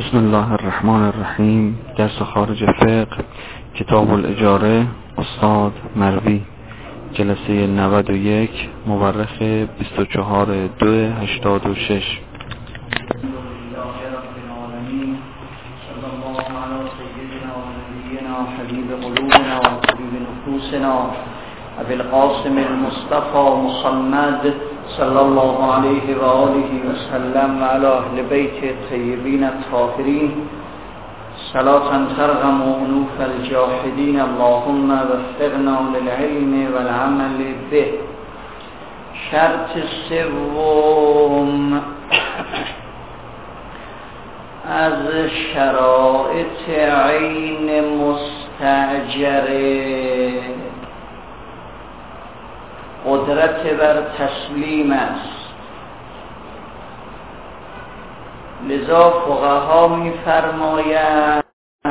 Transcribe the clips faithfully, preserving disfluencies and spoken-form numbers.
بسم الله الرحمن الرحیم. درس خارج فقه، کتاب الاجاره، استاد مروی، جلسه نود و یک، مورخ بیست و چهار دو هشتاد و شش. حبیب قلوبنا و طبیب نفوسنا ابی القاسم المصطفى محمد صلی الله علیه و آله و سلم و علی اهل بیت الطیبین الطاهرین صلاة ترغم انوف الجاحدین. اللهم وفقنا للعلم والعمل به. شرط سوم از شرائط عین مستأجره قدرت بر تسلیم است. لذا فقها می فرمایند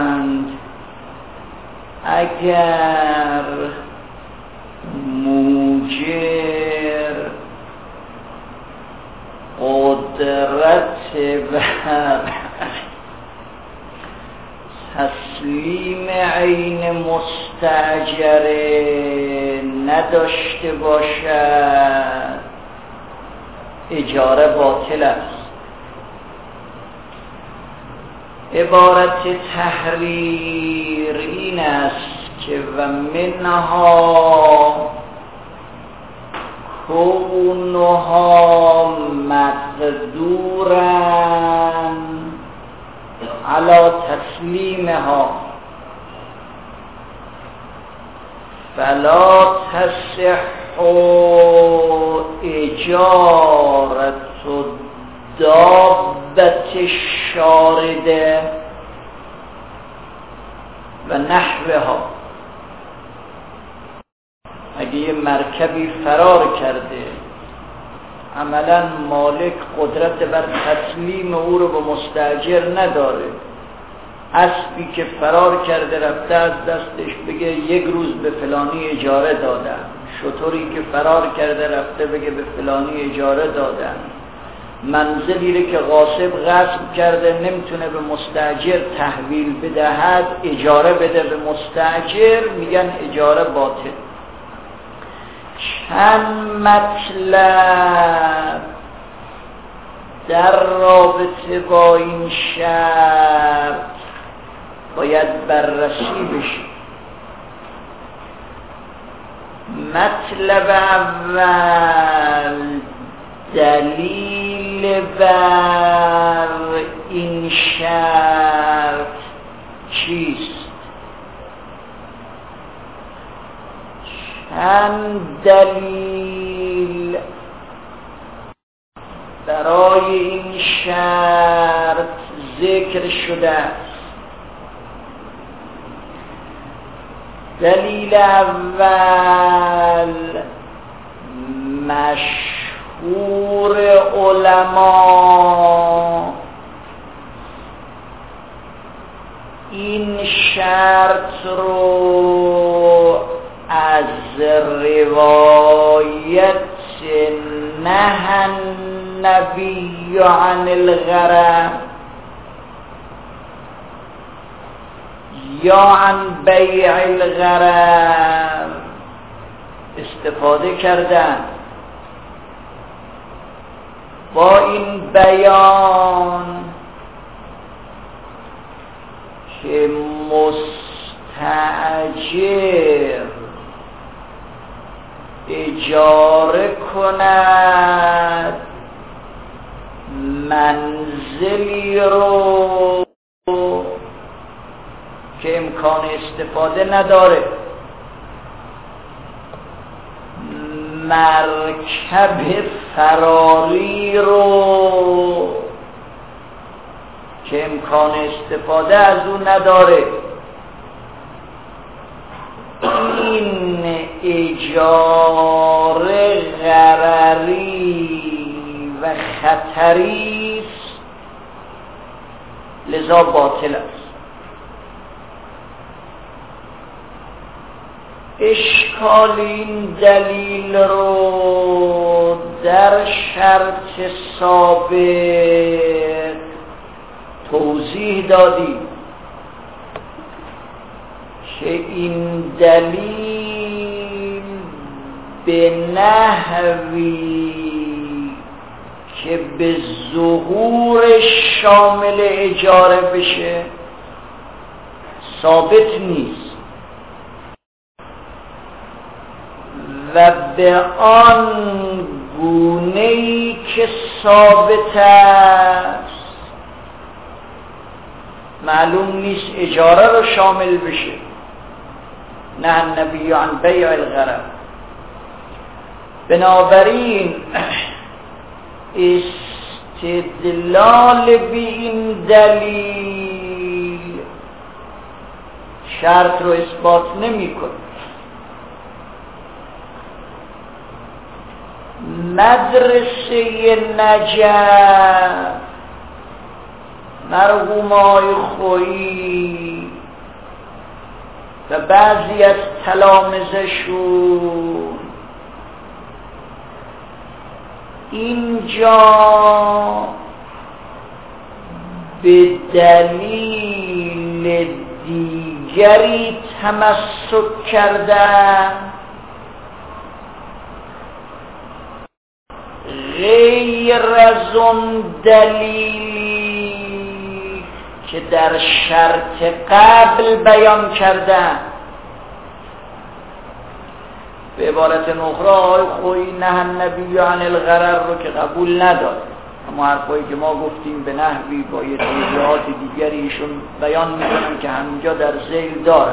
اگر موجر قدرت بر تسلیم عین مستأجره نداشته باشد، اجاره باطل است. عبارت تحریر این است که و منها کونها مقدورن علی تسلیمها فلا تصح اجارة دابة الشارده و نحوها. اگه یه مرکبی فرار کرده، عملا مالک قدرت بر تسلیم او رو به مستاجر نداره، اسبی که فرار کرده رفته از دستش بگه یک روز به فلانی اجاره دادن، شتری که فرار کرده رفته بگه به فلانی اجاره دادن، منزلی رو که غاصب غصب کرده نمیتونه به مستاجر تحویل بدهد، اجاره بده به مستاجر، میگن اجاره باطل. چند مطلب در رابطه با این شرط باید بررسی بشه. مطلب اول، دلیل بر این شرط چیست؟ چند دلیل برای این شرط ذکر شده است. دلیل اول، مشهور علما این شرط رو از روایت نهى النبی عن الغرر یا عن بیع الغرر استفاده کردن. با این بیان که مستأجر اجاره کند منزلی رو که امکان استفاده نداره، مرکب فراری رو که امکان استفاده از اون نداره، این اجاره غرری و خطری است، لذا باطل است. اشکال این دلیل رو در شرط سابق توضیح دادی که این دلیل به نحوی که به ظهور شامل اجاره بشه ثابت نیست و به آن گونه‌ای که ثابت است معلوم نیست اجاره رو شامل بشه. نه النبی عن بیع الغرر. بنابراین استدلال به این دلیل شرط رو اثبات نمی کنه. مدرسه نجف مرحوم آقای خویی و بعضی از تلامذه‌شون اینجا به دلیل دیگری تمسک کردن غیر از اون دلیلی که در شرط قبل بیان کردن. به عبارت اخرى آقای خویی نه النبی عن الغرر رو که قبول نداد، اما حرفایی که ما گفتیم به نحوی با یه توضیحات دیگری ایشون بیان میکنن که همینجا در ذیل داره.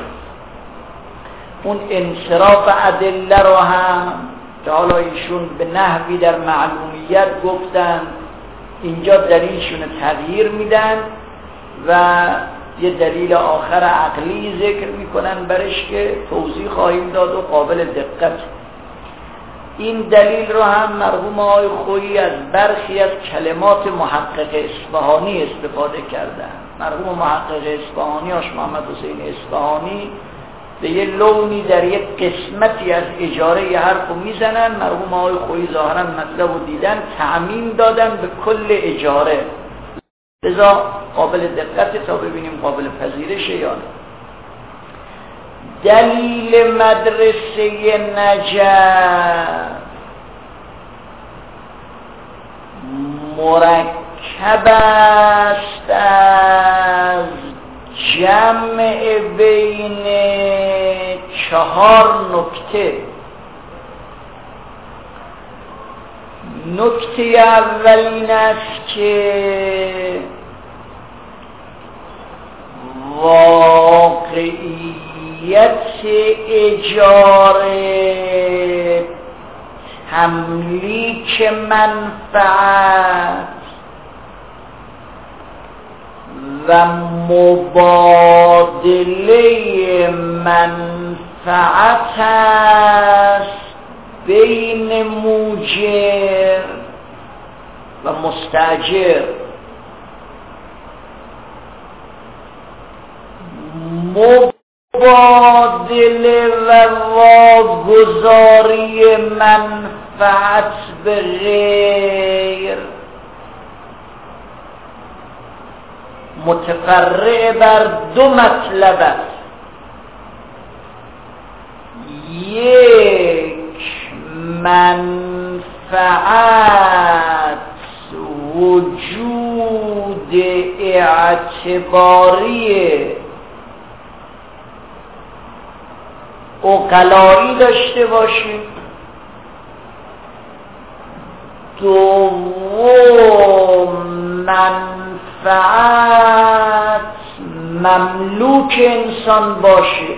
اون انصراف ادله رو هم که حالا ایشون به نحوی در معلومیت گفتن اینجا دلیلشون تغییر میدن و یه دلیل آخر عقلی ذکر میکنن برش که توضیح خواهیم داد و قابل دقت. این دلیل رو هم مرحوم آقای خویی از برخی از کلمات محقق اصفهانی استفاده کردن. مرحوم محقق اصفهانی آش محمد حسین اصفهانی به یه لونی در یک قسمتی از اجاره یه حرف رو میزنن، مرحوم آقای خویی ظاهرا مطلب رو دیدن تعمیم دادن به کل اجاره، لذا قابل دقت تا ببینیم قابل پذیرشه یا نه. دلیل مدرسه نجف مرکب است از جمع بین چهار نکته. نکته اول این است که واقعیت اجاره تملیک منفعت و مبادله منفعت است بین موجر و مستاجر. مبادله و واگذاری منفعت به غیر متفرع بر دو مطلب است. یک منفعت وجود اعتباری عقلایی داشته باشه. دوم منفعت مملوک انسان باشه.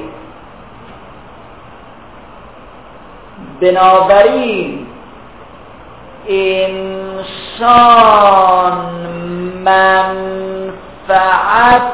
بنابراین انسان منفعت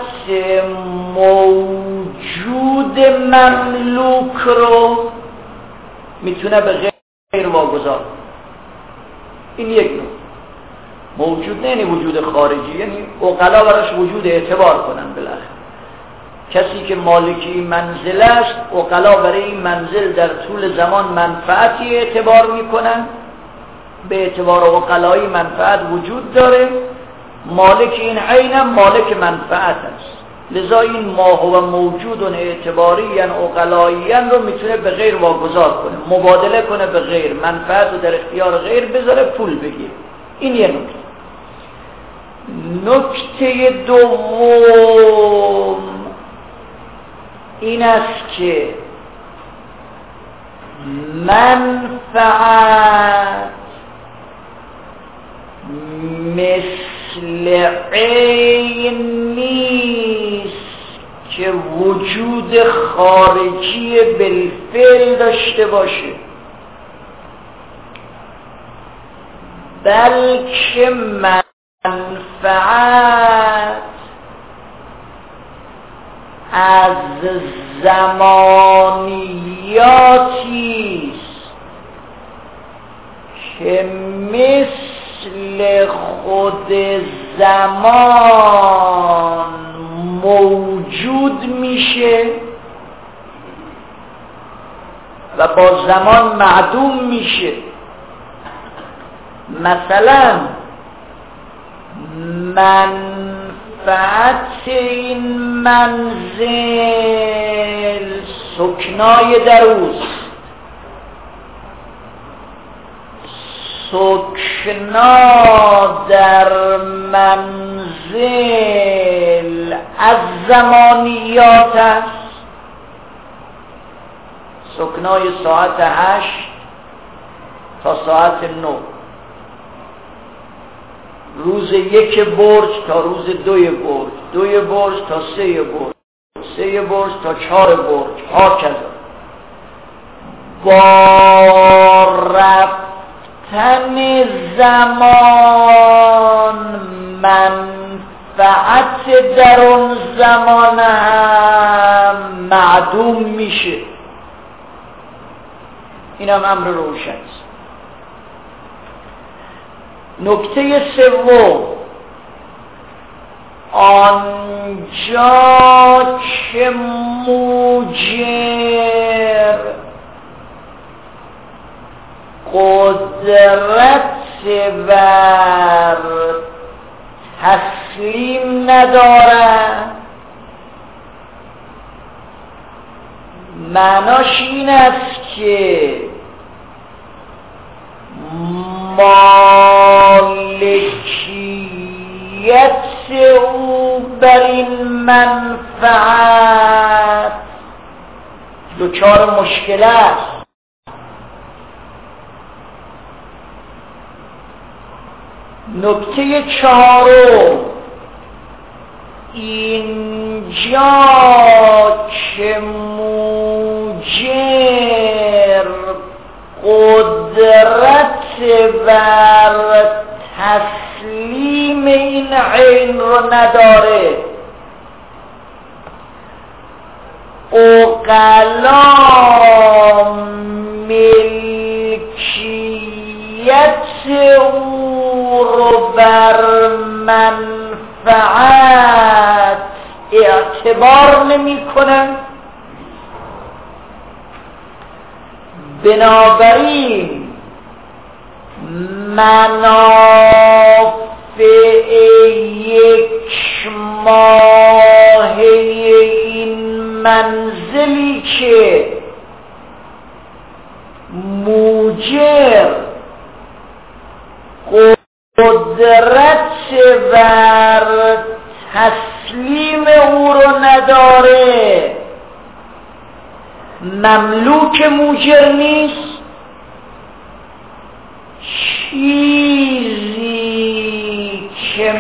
موجود مملوک رو میتونه به غیر واگذار. این یک نوع موجود نه یعنی وجود خارجی، یعنی عقلا براش وجود اعتبار کنن. بالاخره کسی که مالکی منزل است، عقلا برای این منزل در طول زمان منفعتی اعتبار میکنن، به اعتبار عقلایی منفعت وجود داره مالک این عین مالک منفعت است. لذا این ما هو موجود اعتباریاً عقلاییاً رو میتونه به غیر واگذار کنه، مبادله کنه به غیر، منفعت رو در اختیار غیر بذاره، پول بگیر. این یه نکته. نکته دوم این است که منفعت مثل عین نیست که وجود خارجی بالفعل داشته باشه، بلکه منفعت از زمانیاتی است که مثل خود زمان موجود میشه و با زمان معدوم میشه. مثلا منفعت این منزل سکنای دروست، سکنا در منزل از زمانیات است. سکنای ساعت هشت تا ساعت نو، روز یک برج تا روز دوی برج، دوی برج تا سه برج، سه برج تا چهار برج، ها کذا. با رفتن زمان منفعت در اون زمان هم معدوم میشه. این هم امر روشن است. نکته سوم، آنجا که موجر قدرت بر تسلیم ندارد، معناش این است که مالکیت او بر این منفعت دچار مشکل است. نکته چهارم، اینجا که موجر قدرت بر تسلیم این عین رو نداره، عقلا ملکیت او رو بر منفعت اعتبار نمی کنن. بنابراین منافع یک ماهه این منزلی که موجر قدرت بر تسلیم او رو نداره، مملوک موجر نیست. چیزی که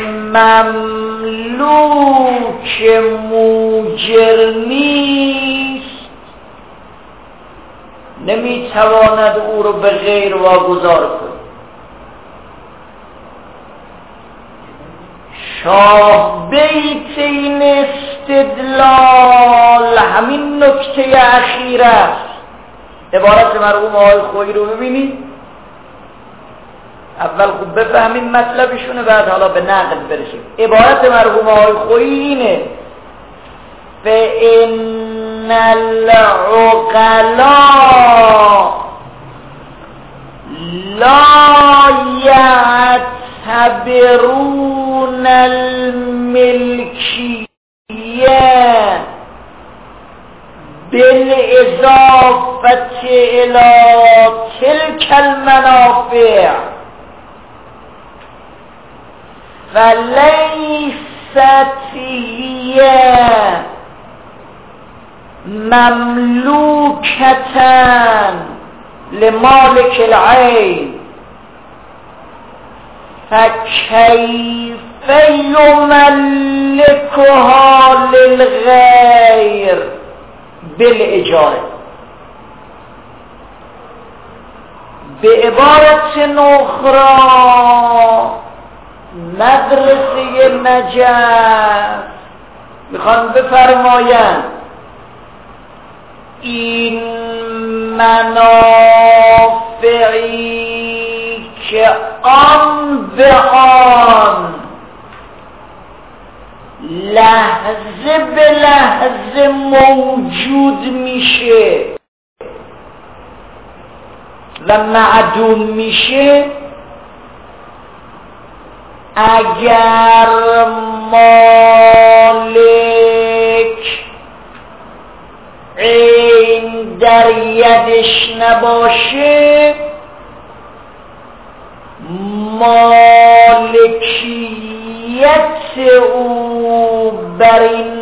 مملوک موجر نیست نمیتواند او رو به غیر واگذار کنه. شاه بیت این استدلال همین نکته اخیر است. عبارت مرحوم آقای خویی رو ببینید، اول خوب بفهمین مطلبشونه، بعد حالا به نقل برسیم. عبارت مرحوم آقای خویی اینه: فَإِنَّ الْعُقَلَاءَ لَا يَعْتَبِرُونَ دون الملکیه بالاضافت الى تلك المنافع فلیست هی مملوکة لمالک العین فکیف یملکها للغیر بالاجاره. به عبارت اخرى مدرسه نجف میخوان بفرمایند این منافعی که آن به آن لحظه به لحظه موجود میشه و معدوم میشه، اگر مالک عین در یدش نباشه، مالکیت او بر این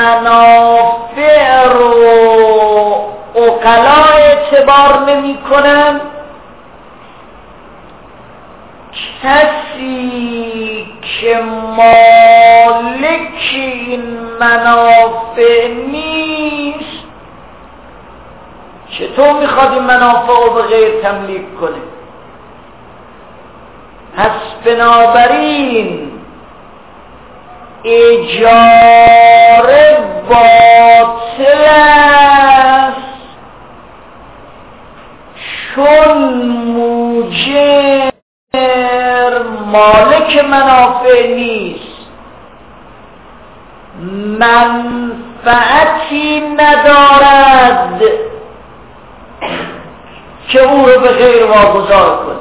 منافع رو عقلا اعتبار نمی کنن. کسی که مالک این منافع نیست چطور میخواد این منافع رو به غیر تملیک کنه؟ پس بنابراین اجاره باطل است چون موجب مالک منافع نیست، منفعتی ندارد که او رو به غیر واگذار کنه.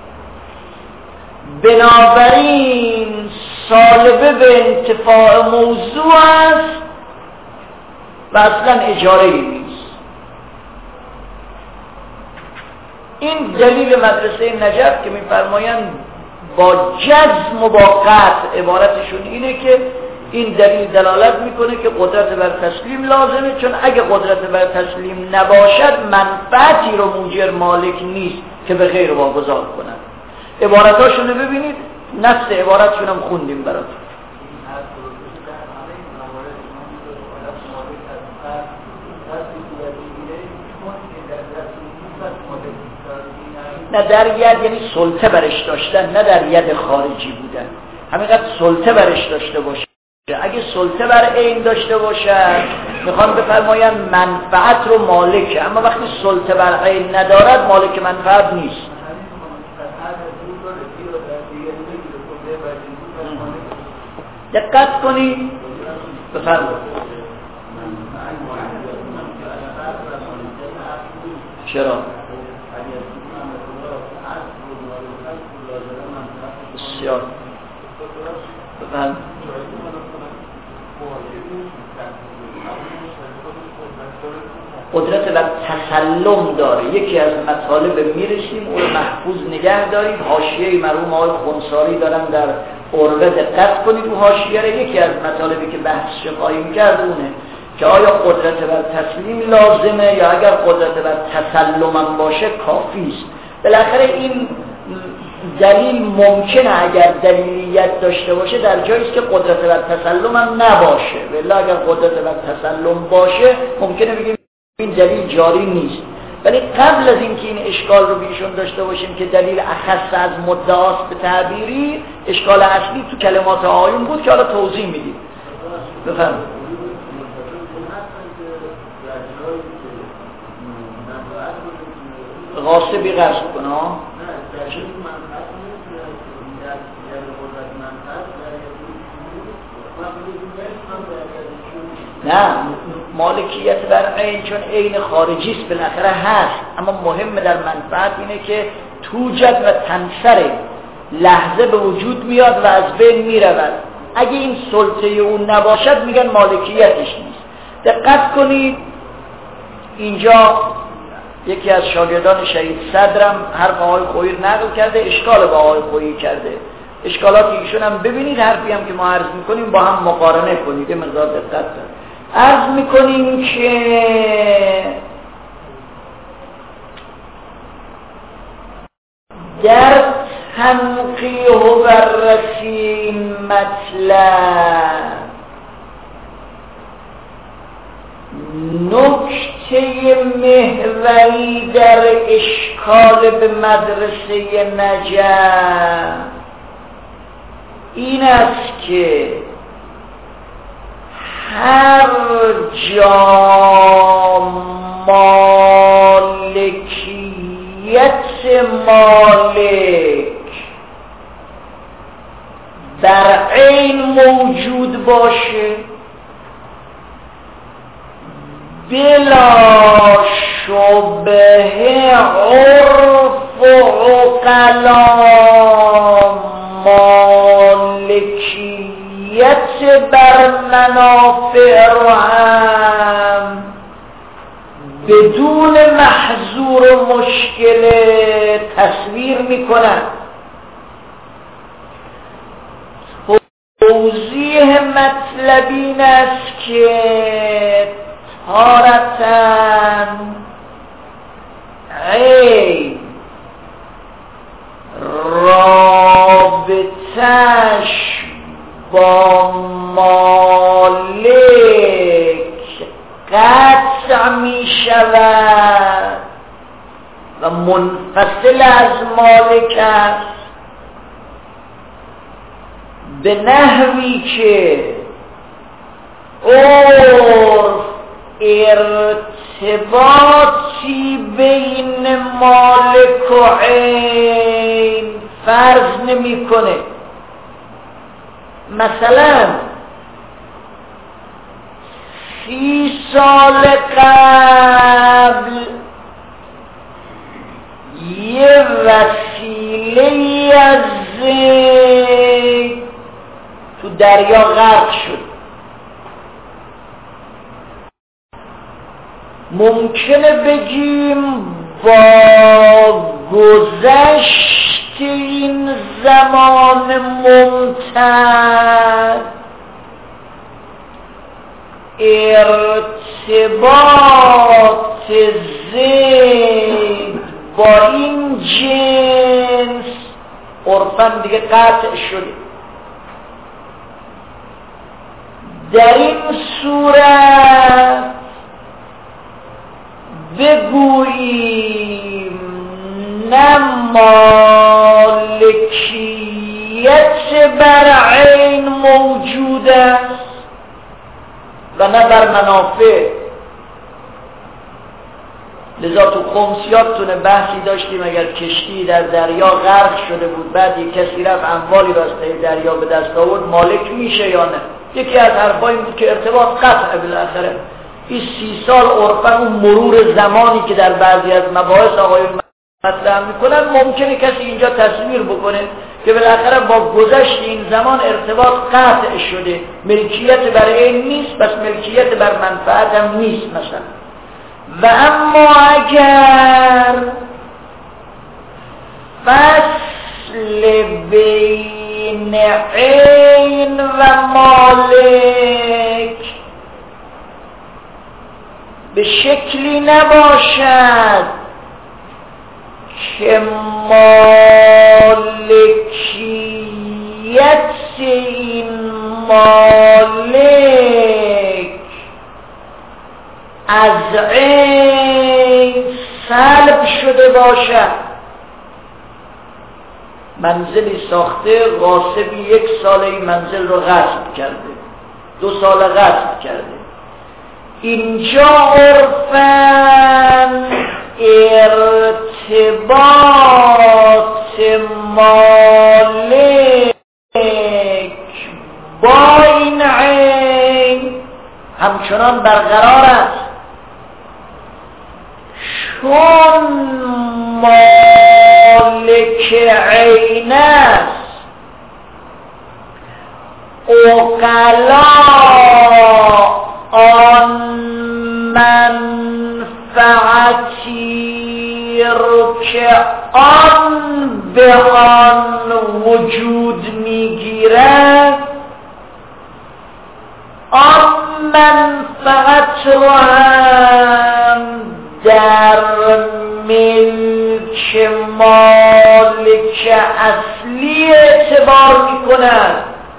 بنابراین سالبه به انتفاع موضوع است و اصلا اجاره نیست. این دلیل مدرسه نجف که میفرمایند با جزم و با قطع، عبارتشون اینه که این دلیل دلالت میکنه که قدرت بر تسلیم لازمه، چون اگه قدرت بر تسلیم نباشد منفعتی رو موجر مالک نیست که به غیر واگذار کنند. عبارتاشونو ببینید، نفس عبارتشون هم خوندیم براتون. نه در ید یعنی سلطه برش داشتن، نه در ید خارجی بودن، همینقدر سلطه برش داشته باشه. اگه سلطه بر عین داشته باشد میخوان بفرمایند منفعت رو مالکه، اما وقتی سلطه بر عین ندارد مالک منفعت نیست. دقت کنید، بفرمایید. چرا؟ بسیار بفرمایید. قدرت و تسلم داره. یکی از مطالب میرسیم اون رو محفوظ نگه دارید. حاشیه مرحوم آقای خنثاری دارن در عروه، دقت کنید اون حاشیه رو. یکی از مطالبی که بحثش قایم کرد اونه که آیا قدرت بر تسلیم لازمه یا اگر قدرت بر تسلم هم باشه کافی است. بالاخره این دلیل ممکنه اگر دلیلیت داشته باشه در جایی است که قدرت بر تسلم هم نباشه، ولی اگر قدرت بر تسلم باشه ممکنه بگیم این دلیل جاری نیست. ولی قبل از اینکه این اشکال رو بیشون داشته باشیم که دلیل اخص از مدعاست به تعبیری، اشکال اصلی تو کلمات آیون بود که حالا توضیح میدیم. بفرمایید. غاصبی قصد کنه ها؟ نه، مالکیت بر عین چون عین خارجی است بالاخره هست، اما مهم در منفعت اینه که توجد و تنصره. لحظه به وجود میاد و از بین میرود. اگه این سلطه اون نباشد میگن مالکیتش نیست. دقت کنید اینجا یکی از شاگردان شهید صدرم حرف آقای خویی نقل کرده، اشکال با آقای خویی کرده. اشکالات ایشون هم ببینید، حرفی هم که ما عرض میکنیم با هم مقارنه کنید، یه مقدار دقت کنید. عرض میکنیم که در تنقیح و بررسی این مطلب نکته محوری در اشکال به مدرسه نجف این است که هر جا مالکیت مالک در عین موجود باشه بلا شبه عرف و عقلا مالکیت بر منافع رو هم بدون محظور و مشکل تصویر میکنن. توضیح مطلب این است که تارتاً عین رابطش با مالک قطع می شود و منفصل از مالک است به نحوی که عرف ارتباطی بین مالک و عین فرض نمی کنه. مثلا سی سال قبل یه وسیله از زید تو دریا غرق شد. ممکنه بگیم با گذشت این زمان ممتد ارتباط زید با این جنس عرفاً دیگه قطع شده. در این صورت بگوییم نه مالکیت بر عین موجود است و نه بر منافع. لذا تو خمسیاتتون بحثی داشتیم اگر کشتی در دریا غرق شده بود بعد یک کسی رفت اموالی راسته دریا به دست آورد مالک میشه یا نه؟ یکی از حرفایی بود که ارتباط قطع بالاخره. این سی سال عرفاً اون مرور زمانی که در بعضی از مباحث آقایون مطرح میکنن ممکنه کسی اینجا تصویر بکنه که بالاخره با گذشت این زمان ارتباط قطع شده، ملکیت بر این نیست بس ملکیت بر منفعت هم نیست مثلا. و اما اگر فصل بین عین و مالک به شکلی نباشد که مالکیت این مالک از عین سلب شده باشد. منزلی ساخته، غاصبی یک سال این منزل رو غصب کرده، دو سال غصب کرده. اینجا عرفاً ارتباط مالک با این عین همچنان برقرار است. چون مالک مالک عین است، عقلا آن منفعتی که آن به آن وجود میگیرد، آن منفعت رو هم در ملک مالک اصلی اعتبار میکند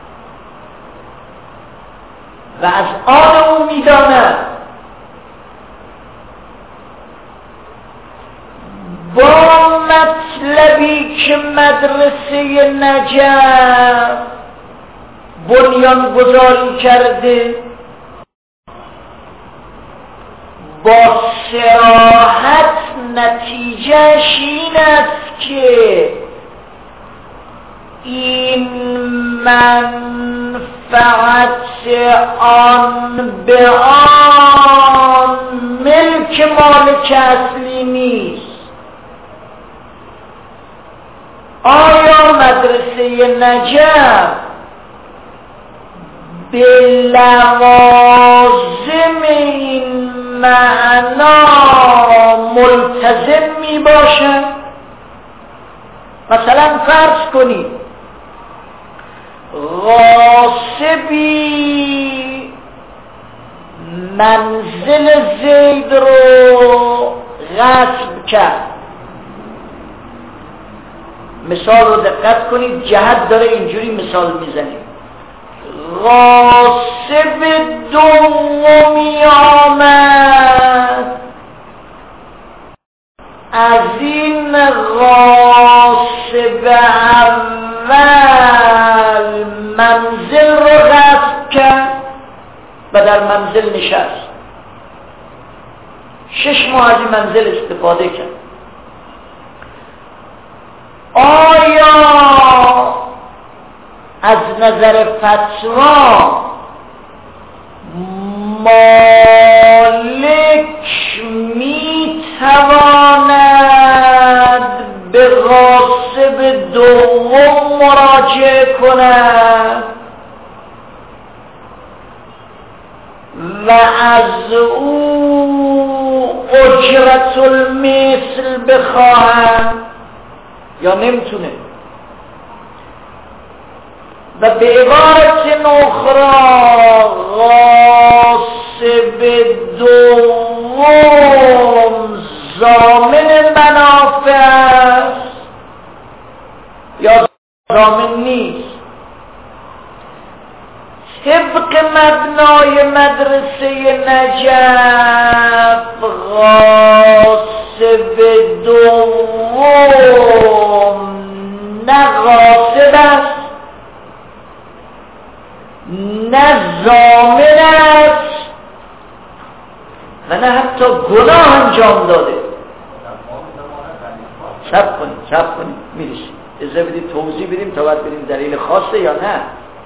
و از آن او میداند. با مطلبی که مدرسه نجف بنیان گذاری کرده، با صراحت نتیجهش این است که این منفعت آن به آن ملک مالک اصلی نیست. آیا مدرسه نجف به لوازم این معنا ملتزم می باشد؟ مثلا فرض کنید غاصبی منزل زید رو غصب کرد. مثال رو دقت کنید، جهت داره اینجوری مثال میزنیم. غاصب دومی آمد، از این غاصب اول منزل رو غصب کرد و در منزل نشست. شش ماه از این منزل استفاده کرد. آیا از نظر فتوا مالک می تواند به غاصب دوم مراجعه کند و از او اجرت المثل بخواهد یا نمیتونه؟ و به عبارت اخرى غاصب دوم ضامن منافع است یا ضامن نیست؟ طبق مبنای مدرسه نجف غاصب دوم نه غاصب است نه ضامن است و نه حتی گناه انجام داده. صبر کنید صبر کنید میرسیم، اجازه بدید توضیح بدیم تا بعد بریم دلیل خاصه یا نه.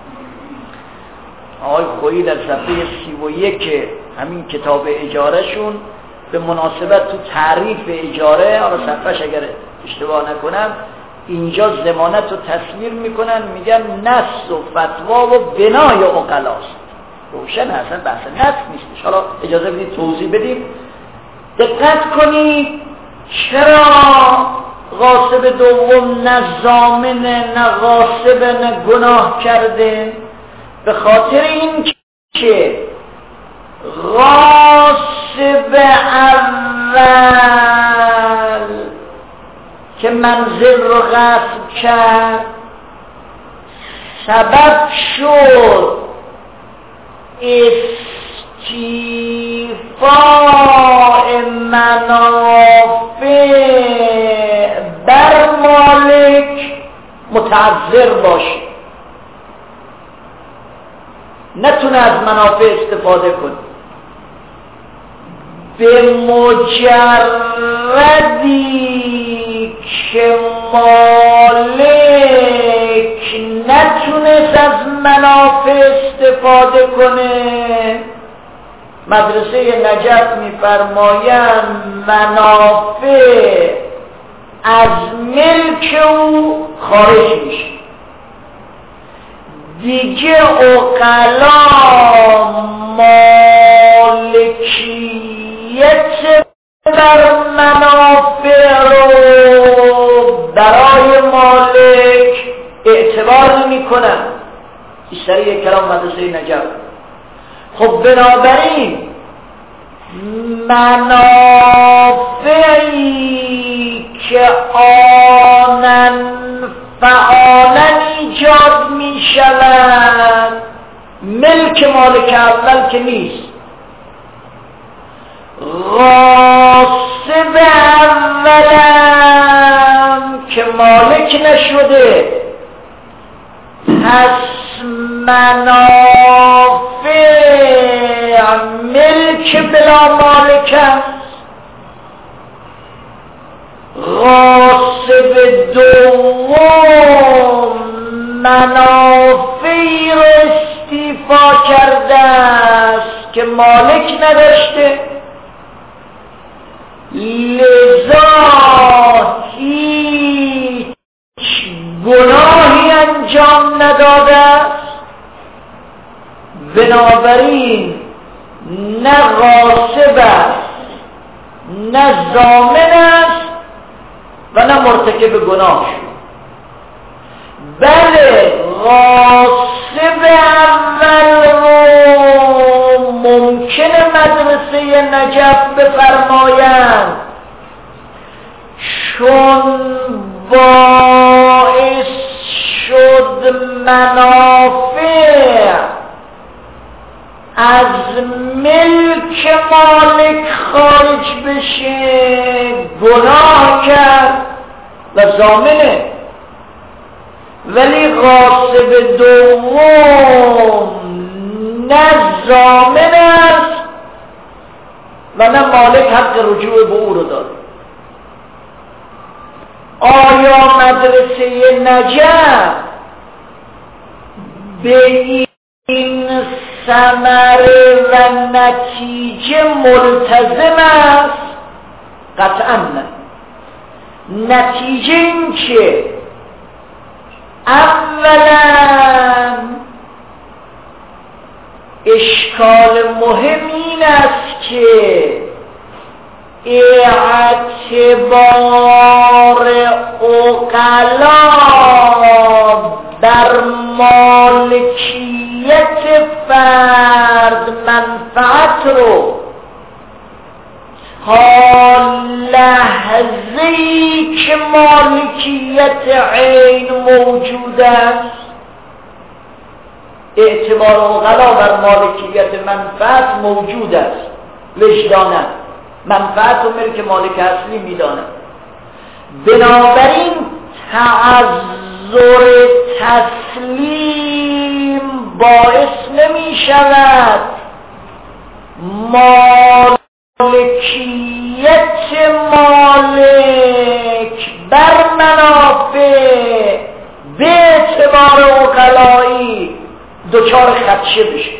آقای خویی در صفحه سی و یک همین کتاب اجاره شون به مناسبت تو تعریف اجاره، آره صفحهش اگر اشتباه نکنم اینجا ضمانت رو تصویر میکنن، میگن نص و فتوا و بنای عقلاست. روشن اصلا بحث نص نیستش. حالا اجازه بدید توضیح بدیم. دقت کنید چرا غاصب دوم نه ضامن نه غاصب نه گناه کرده؟ به خاطر این که غاصب اول که منزل رو غصب کرد سبب شد استیفاء منافع بر مالک متعذر باشه، نتونه از منافع استفاده کنه. به مجردی که مالک نتونست از منافع استفاده کنه، مدرسه نجف میفرمایند منافع از ملک او خارج میشه. دیگه عقلا مالکیت بر منافع رو برای مالک اعتبار نمی کنن. اشتری کلام مدرسه نجف. خب بنابراین منافعی که آنن فعالن ایجاد می شود ملک مالک اول که نیست. غاصب اولم که مالک نشده، پس منافع ملک بلا مالک است. غاصب دوم منافعی رو استیفا کرده است که مالک نداشته، لذا هیچ گناهی انجام نداده است. بنابراین نه غاصب است نه ضامن است و نه مرتکب گناه شد. بله غاصب اول رو ممکنه مدرسه نجف بفرمایند چون باعث شد منافع از ملک مالک خارج بشه گناه کرد و ضامنه، ولی غاصب دوم نه ضامن است و نه مالک حق رجوع به او رو داره. آیا مدرسه نجف به این ثمره و نتیجه ملتزم است؟ قطعا نه. نتیجه این که اولا اشکال مهم این است که اعتبار عقلا در مالکیت فرد منفعت رو حال لحظه‌ای که مالکیت عین موجود است، اعتبار عقلا بر مالکیت منفعت موجود است وجدانه، منفعت و ملک مالک اصلی میدانه. بنابراین تعذر تسلیم باعث نمی شود مالکیت مالک بر منافع به اعتبار عقلایی دچار خدشه بشه.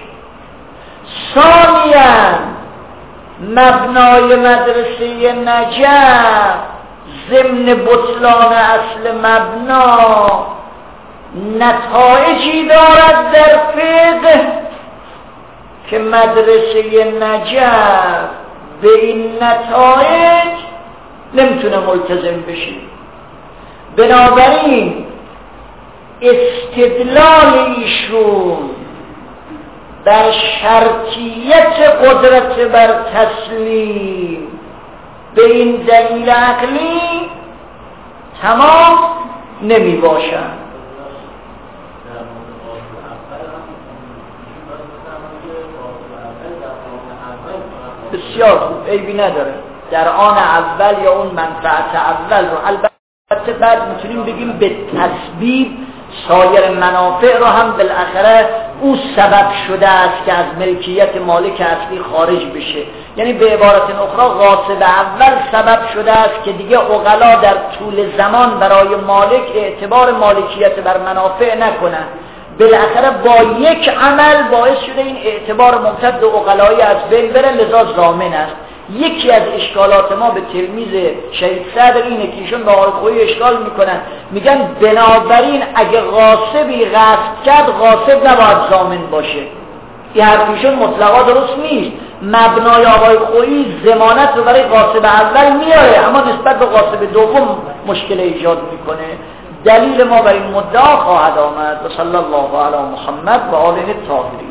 ثانیاً مبنای مدرسه نجف ضمن بطلان اصل مبنا نتایجی دارد در فقه که مدرسه نجف به این نتایج نمیتونه ملتزم بشه. بنابراین استدلال ایشون در شرطیت قدرت بر تسلیم به این دلیل عقلی تمام نمی باشد. بسیار خوب، عیبی نداره در آن اول یا اون منفعت اول رو. البته بعد میتونیم بگیم به تسبیب سایر منافع رو هم بالاخره او سبب شده است که از ملکیت مالک اصلی خارج بشه. یعنی به عبارت اخرى غاصب اول سبب شده است که دیگه عقلا در طول زمان برای مالک اعتبار مالکیت بر منافع نکنن. بالاخره با یک عمل باعث شده این اعتبار ممتد عقلایی از بین بره، لذا ضامن است. یکی از اشکالات ما به تلمیذ شهید صدر اینه که ایشون به آقای خویی اشکال میکنن، میگن بنابراین اگه غاصبی غصب کرد غاصب نباید ضامن باشه. این حرفیشون مطلقا درست نیست. مبنای آقای خویی ضمانت رو برای غاصب اول میاره، اما نسبت به غاصب دوم مشکل ایجاد میکنه. دلیل ما بر این مدعا خواهد آمد. و صلی الله علی محمد و آله الطاهرین.